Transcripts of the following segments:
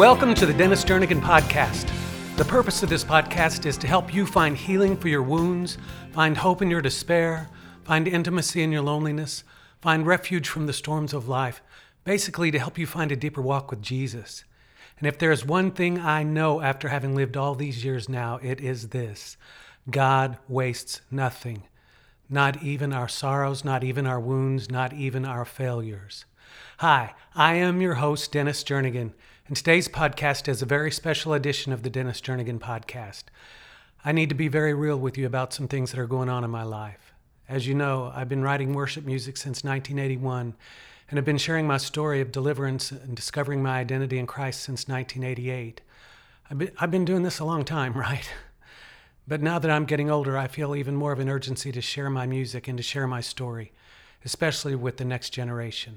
Welcome to the Dennis Jernigan Podcast. The purpose of this podcast is to help you find healing for your wounds, find hope in your despair, find intimacy in your loneliness, find refuge from the storms of life, basically to help you find a deeper walk with Jesus. And if there is one thing I know after having lived all these years now, it is this: God wastes nothing. Not even our sorrows, not even our wounds, not even our failures. Hi, I am your host, Dennis Jernigan, and today's podcast is a very special edition of the Dennis Jernigan Podcast. I need to be very real with you about some things that are going on in my life. As you know, I've been writing worship music since 1981, and have been sharing my story of deliverance and discovering my identity in Christ since 1988. I've been doing this a long time, right? But now that I'm getting older, I feel even more of an urgency to share my music and to share my story, especially with the next generation.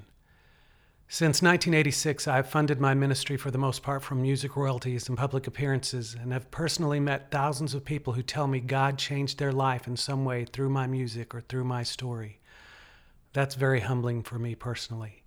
Since 1986, I've funded my ministry for the most part from music royalties and public appearances, and have personally met thousands of people who tell me God changed their life in some way through my music or through my story. That's very humbling for me personally.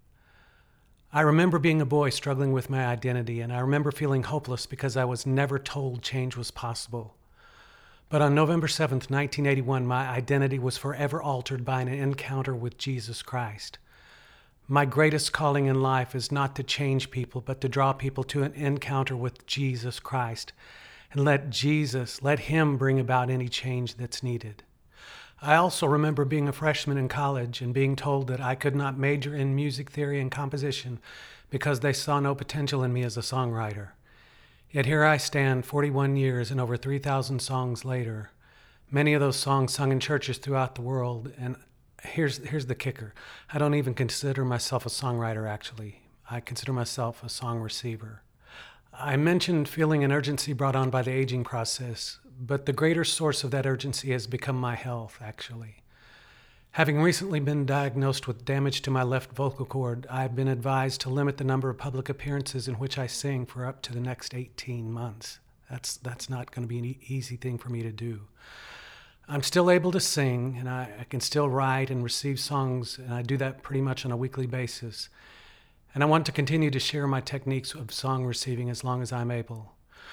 I remember being a boy struggling with my identity, and I remember feeling hopeless because I was never told change was possible. But on November 7th, 1981, my identity was forever altered by an encounter with Jesus Christ. My greatest calling in life is not to change people, but to draw people to an encounter with Jesus Christ and let Him bring about any change that's needed. I also remember being a freshman in college and being told that I could not major in music theory and composition because they saw no potential in me as a songwriter. Yet here I stand 41 years and over 3,000 songs later, many of those songs sung in churches throughout the world. And here's the kicker. I don't even consider myself a songwriter, actually. I consider myself a song receiver. I mentioned feeling an urgency brought on by the aging process, but the greater source of that urgency has become my health, actually. Having recently been diagnosed with damage to my left vocal cord, I've been advised to limit the number of public appearances in which I sing for up to the next 18 months. That's not going to be an easy thing for me to do. I'm still able to sing, and I can still write and receive songs, and I do that pretty much on a weekly basis. And I want to continue to share my techniques of song receiving as long as I'm able.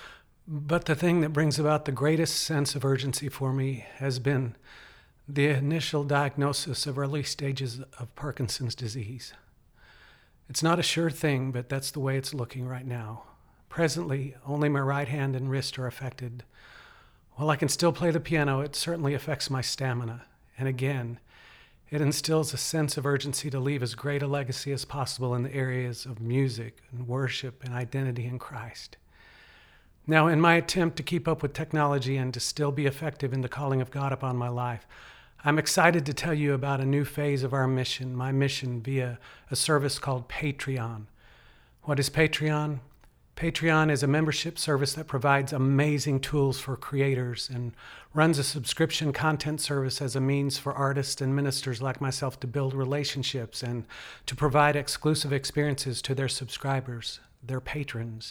But the thing that brings about the greatest sense of urgency for me has been the initial diagnosis of early stages of Parkinson's disease. It's not a sure thing, but that's the way it's looking right now. Presently, only my right hand and wrist are affected. While I can still play the piano, it certainly affects my stamina. And again, it instills a sense of urgency to leave as great a legacy as possible in the areas of music and worship and identity in Christ. Now, in my attempt to keep up with technology and to still be effective in the calling of God upon my life, I'm excited to tell you about a new phase of our mission, my mission via a service called Patreon. What is Patreon? Patreon is a membership service that provides amazing tools for creators and runs a subscription content service as a means for artists and ministers like myself to build relationships and to provide exclusive experiences to their subscribers, their patrons.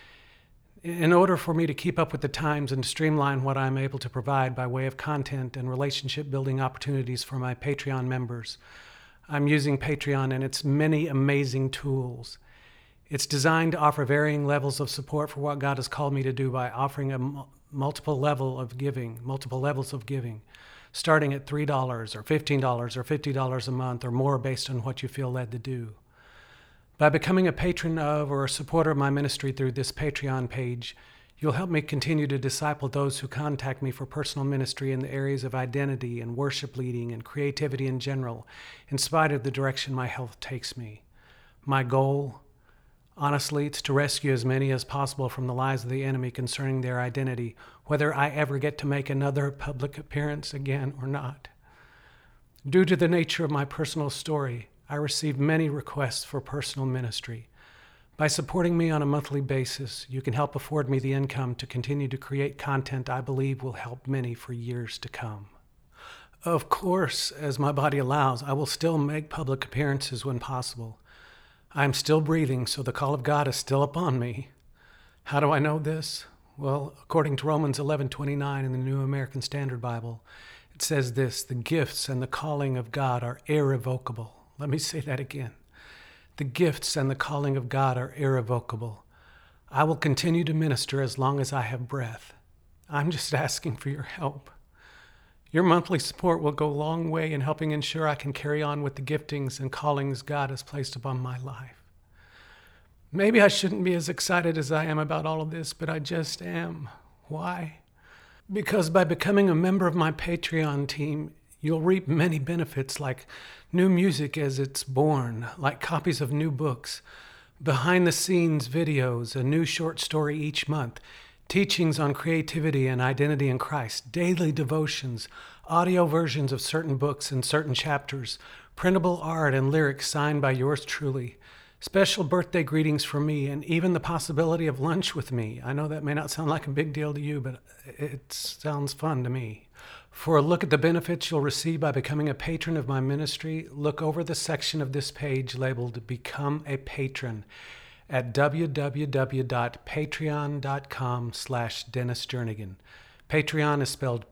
In order for me to keep up with the times and to streamline what I'm able to provide by way of content and relationship building opportunities for my Patreon members, I'm using Patreon and its many amazing tools. It's designed to offer varying levels of support for what God has called me to do by offering a multiple levels of giving, starting at $3 or $15 or $50 a month or more based on what you feel led to do. By becoming a patron of or a supporter of my ministry through this Patreon page, you'll help me continue to disciple those who contact me for personal ministry in the areas of identity and worship leading and creativity in general, in spite of the direction my health takes me. My goal, honestly, it's to rescue as many as possible from the lies of the enemy concerning their identity, whether I ever get to make another public appearance again or not. Due to the nature of my personal story, I receive many requests for personal ministry. By supporting me on a monthly basis, you can help afford me the income to continue to create content I believe will help many for years to come. Of course, as my body allows, I will still make public appearances when possible. I am still breathing, so the call of God is still upon me. How do I know this? Well, according to Romans 11:29 in the New American Standard Bible, it says this: the gifts and the calling of God are irrevocable. Let me say that again. The gifts and the calling of God are irrevocable. I will continue to minister as long as I have breath. I'm just asking for your help. Your monthly support will go a long way in helping ensure I can carry on with the giftings and callings God has placed upon my life. Maybe I shouldn't be as excited as I am about all of this, but I just am. Why? Because by becoming a member of my Patreon team, you'll reap many benefits like new music as it's born, like copies of new books, behind-the-scenes videos, a new short story each month, teachings on creativity and identity in Christ, daily devotions, audio versions of certain books and certain chapters, printable art and lyrics signed by yours truly, special birthday greetings from me, and even the possibility of lunch with me. I know that may not sound like a big deal to you, but it sounds fun to me. For a look at the benefits you'll receive by becoming a patron of my ministry, look over the section of this page labeled Become a Patron at www.patreon.com/Dennis Jernigan. Patreon is spelled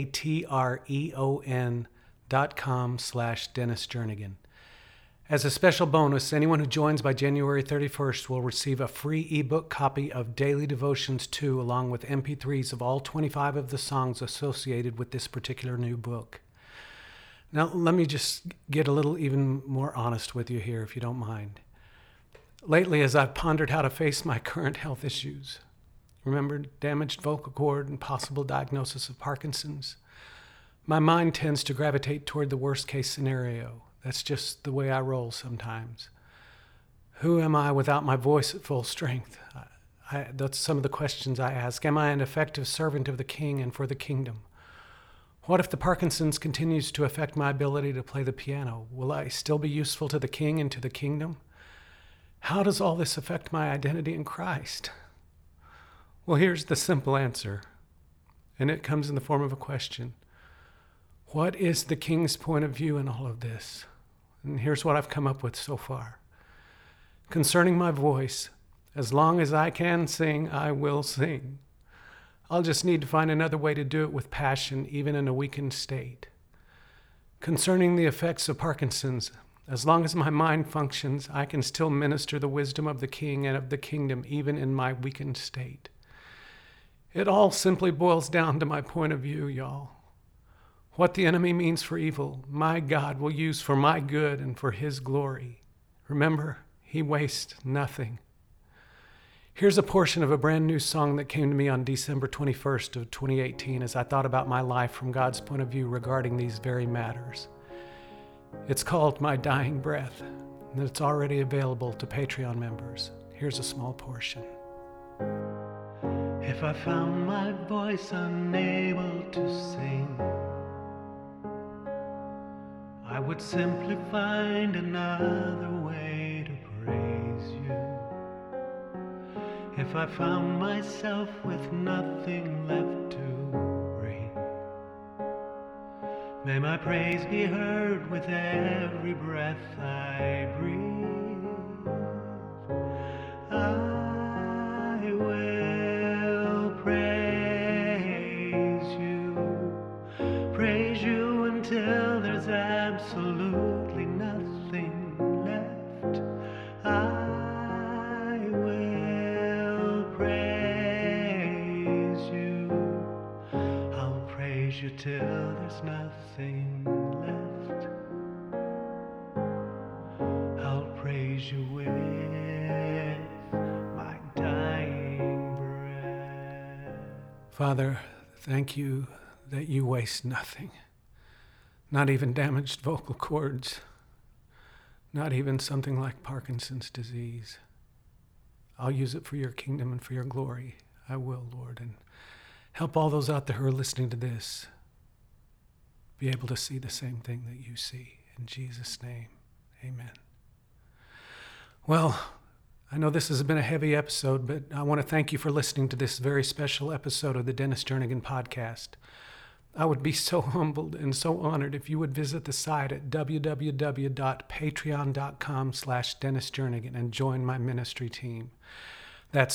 Patreon.com/Dennis Jernigan. As a special bonus, anyone who joins by January 31st will receive a free ebook copy of Daily Devotions 2 along with MP3s of all 25 of the songs associated with this particular new book. Now, let me just get a little even more honest with you here, if you don't mind. Lately, as I've pondered how to face my current health issues, remember damaged vocal cord and possible diagnosis of Parkinson's, my mind tends to gravitate toward the worst case scenario. That's just the way I roll sometimes. Who am I without my voice at full strength? That's some of the questions I ask. Am I an effective servant of the King and for the kingdom? What if the Parkinson's continues to affect my ability to play the piano? Will I still be useful to the King and to the kingdom? How does all this affect my identity in Christ? Well, here's the simple answer, and it comes in the form of a question. What is the King's point of view in all of this? And here's what I've come up with so far. Concerning my voice, as long as I can sing, I will sing. I'll just need to find another way to do it with passion, even in a weakened state. Concerning the effects of Parkinson's, as long as my mind functions, I can still minister the wisdom of the King and of the kingdom, even in my weakened state. It all simply boils down to my point of view, y'all. What the enemy means for evil, my God will use for my good and for his glory. Remember, he wastes nothing. Here's a portion of a brand new song that came to me on December 21st of 2018 as I thought about my life from God's point of view regarding these very matters. It's called My Dying Breath, and it's already available to Patreon members. Here's a small portion. If I found my voice unable to sing, I would simply find another way to praise you. If I found myself with nothing left to bring, may my praise be heard with every breath I breathe. I will praise you until there's absolutely nothing left. I will praise you. I'll praise you till there's nothing left. I'll praise you with my dying breath. Father, thank you that you waste nothing. Not even damaged vocal cords. Not even something like Parkinson's disease. I'll use it for your kingdom and for your glory. I will, Lord. And help all those out there who are listening to this be able to see the same thing that you see. In Jesus' name, amen. Well, I know this has been a heavy episode, but I want to thank you for listening to this very special episode of the Dennis Jernigan Podcast. I would be so humbled and so honored if you would visit the site at www.patreon.com/Dennis Jernigan and join my ministry team. That's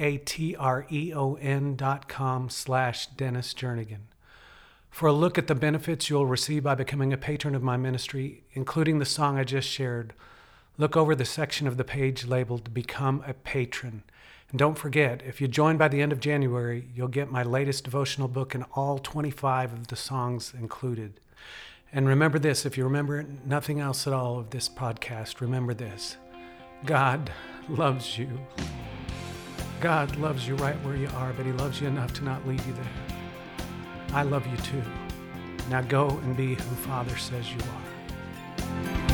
patreon.com/Dennis Jernigan. For a look at the benefits you'll receive by becoming a patron of my ministry, including the song I just shared, look over the section of the page labeled Become a Patron. And don't forget, if you join by the end of January, you'll get my latest devotional book and all 25 of the songs included. And remember this, if you remember nothing else at all of this podcast, remember this. God loves you. God loves you right where you are, but he loves you enough to not leave you there. I love you too. Now go and be who Father says you are.